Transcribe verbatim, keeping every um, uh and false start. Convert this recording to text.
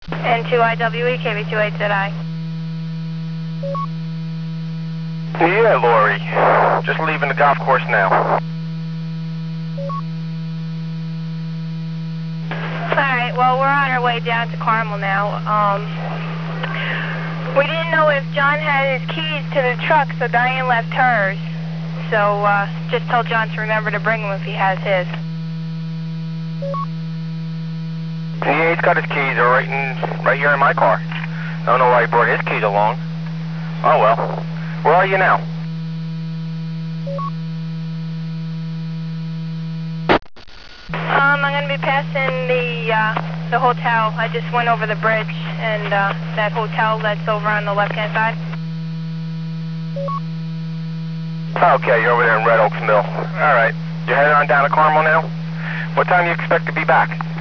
N two I W E, K V two eight Z I. Yeah, Lori. Just leaving the golf course now. Alright, well, we're on our way down to Carmel now. Um, we didn't know if John had his keys to the truck, so Diane left hers. So, uh, just tell John to remember to bring him if he has his. Yeah, he's got his keys. They're right, in, right here in my car. I don't know why he brought his keys along. Oh, well. Where are you now? Um, I'm going to be passing the, uh, the hotel. I just went over the bridge, and, uh, that hotel that's over on the left-hand side. Okay, you're over there in Red Oaks Mill. All right. You're heading on down to Carmel now? What time do you expect to be back?